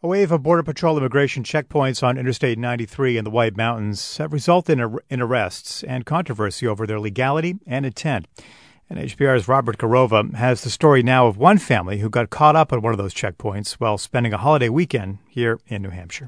A wave of Border Patrol immigration checkpoints on Interstate 93 in the White Mountains have resulted in arrests and controversy over their legality and intent. And HPR's Robert Garova has the story now of one family who got caught up at one of those checkpoints while spending a holiday weekend here in New Hampshire.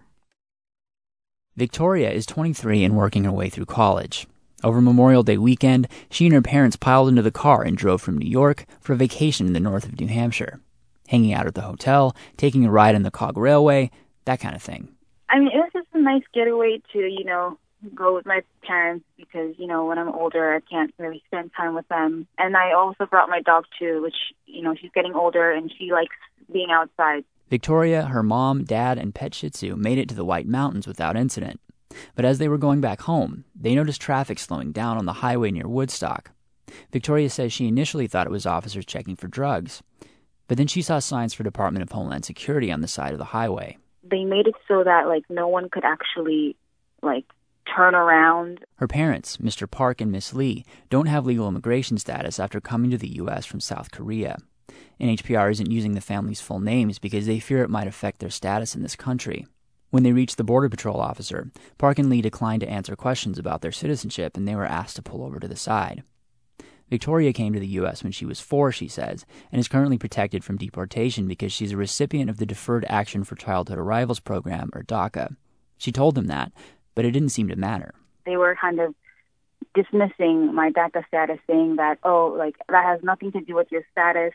Victoria is 23 and working her way through college. Over Memorial Day weekend, she and her parents piled into the car and drove from New York for a vacation in the north of New Hampshire. Hanging out at the hotel, taking a ride on the Cog Railway, that kind of thing. I mean, it was just a nice getaway to, go with my parents because, when I'm older, I can't really spend time with them. And I also brought my dog, too, which, she's getting older and she likes being outside. Victoria, her mom, dad, and pet Shih Tzu made it to the White Mountains without incident. But as they were going back home, they noticed traffic slowing down on the highway near Woodstock. Victoria says she initially thought it was officers checking for drugs. But then she saw signs for Department of Homeland Security on the side of the highway. They made it so that, no one could actually, turn around. Her parents, Mr. Park and Miss Lee, don't have legal immigration status after coming to the U.S. from South Korea. NHPR isn't using the family's full names because they fear it might affect their status in this country. When they reached the Border Patrol officer, Park and Lee declined to answer questions about their citizenship, and they were asked to pull over to the side. Victoria came to the U.S. when she was 4, she says, and is currently protected from deportation because she's a recipient of the Deferred Action for Childhood Arrivals program, or DACA. She told them that, but it didn't seem to matter. They were kind of dismissing my DACA status, saying that, that has nothing to do with your status.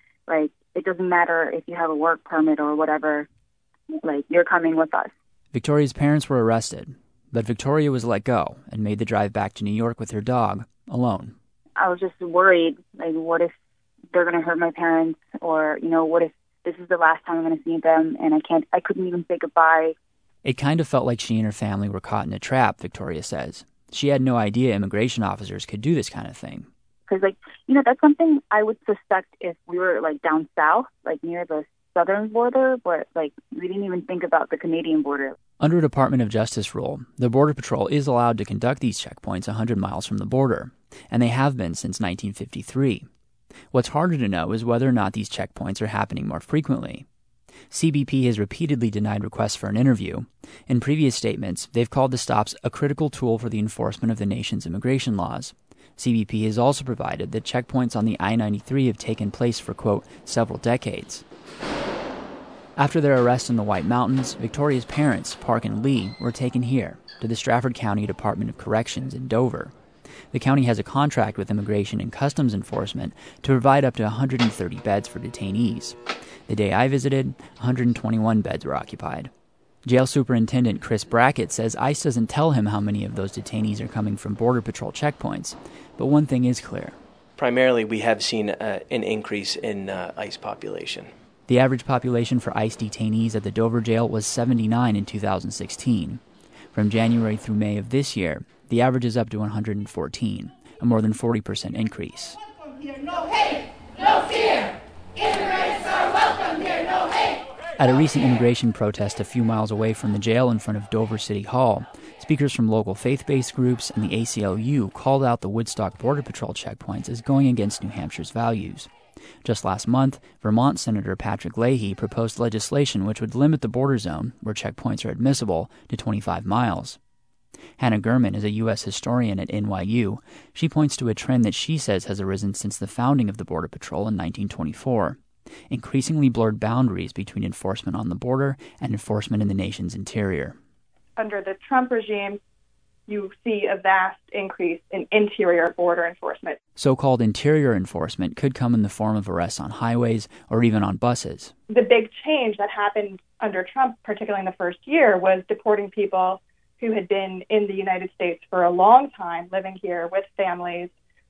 It doesn't matter if you have a work permit or whatever. You're coming with us. Victoria's parents were arrested, but Victoria was let go and made the drive back to New York with her dog, alone. I was just worried, what if they're going to hurt my parents, or, what if this is the last time I'm going to see them and I couldn't even say goodbye. It kind of felt like she and her family were caught in a trap, Victoria says. She had no idea immigration officers could do this kind of thing. Because, that's something I would suspect if we were, down south, near the southern border, but, we didn't even think about the Canadian border. Under a Department of Justice rule, the Border Patrol is allowed to conduct these checkpoints 100 miles from the border, and they have been since 1953. What's harder to know is whether or not these checkpoints are happening more frequently. CBP has repeatedly denied requests for an interview. In previous statements, they've called the stops a critical tool for the enforcement of the nation's immigration laws. CBP has also provided that checkpoints on the I-93 have taken place for, quote, several decades. After their arrest in the White Mountains, Victoria's parents, Park and Lee, were taken here, to the Stratford County Department of Corrections in Dover. The county has a contract with Immigration and Customs Enforcement to provide up to 130 beds for detainees. The day I visited, 121 beds were occupied. Jail Superintendent Chris Brackett says ICE doesn't tell him how many of those detainees are coming from Border Patrol checkpoints, but one thing is clear. Primarily, we have seen an increase in ICE population. The average population for ICE detainees at the Dover jail was 79 in 2016. From January through May of this year, the average is up to 114, a more than 40% increase. No hate, no fear. Immigrants are welcome here, no hate. At a recent immigration protest a few miles away from the jail in front of Dover City Hall, speakers from local faith-based groups and the ACLU called out the Woodstock Border Patrol checkpoints as going against New Hampshire's values. Just last month, Vermont Senator Patrick Leahy proposed legislation which would limit the border zone, where checkpoints are admissible, to 25 miles. Hannah Gurman is a U.S. historian at NYU. She points to a trend that she says has arisen since the founding of the Border Patrol in 1924. Increasingly blurred boundaries between enforcement on the border and enforcement in the nation's interior. Under the Trump regime, you see a vast increase in interior border enforcement. So-called interior enforcement could come in the form of arrests on highways or even on buses. The big change that happened under Trump, particularly in the first year, was deporting people who had been in the United States for a long time, living here with families,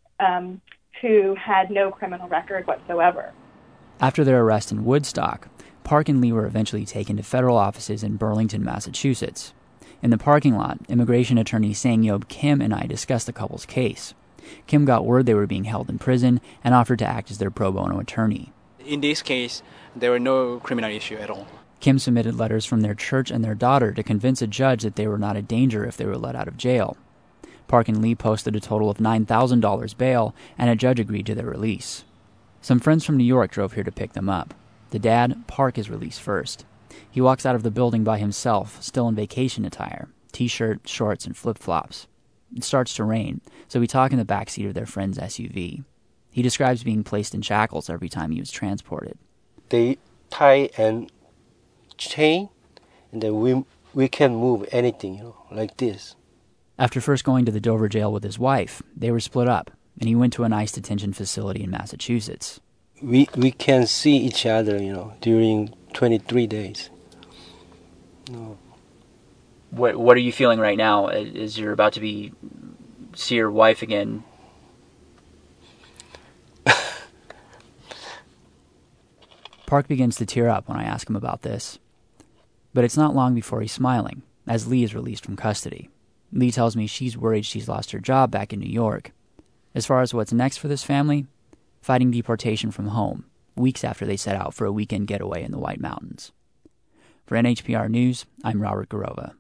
who had no criminal record whatsoever. After their arrest in Woodstock, Park and Lee were eventually taken to federal offices in Burlington, Massachusetts. In the parking lot, immigration attorney Sang-Yob Kim and I discussed the couple's case. Kim got word they were being held in prison and offered to act as their pro bono attorney. In this case, there were no criminal issue at all. Kim submitted letters from their church and their daughter to convince a judge that they were not a danger if they were let out of jail. Park and Lee posted a total of $9,000 bail, and a judge agreed to their release. Some friends from New York drove here to pick them up. The dad, Park, is released first. He walks out of the building by himself, still in vacation attire, t-shirt, shorts, and flip-flops. It starts to rain, so we talk in the backseat of their friend's SUV. He describes being placed in shackles every time he was transported. They tie and chain, and then we can move anything, like this. After first going to the Dover jail with his wife, they were split up, and he went to an ICE detention facility in Massachusetts. We can see each other, during 23 days. What are you feeling right now as you're about to see your wife again? Park begins to tear up when I ask him about this. But it's not long before he's smiling, as Lee is released from custody. Lee tells me she's worried she's lost her job back in New York. As far as what's next for this family, fighting deportation from home, weeks after they set out for a weekend getaway in the White Mountains. For NHPR News, I'm Robert Garova.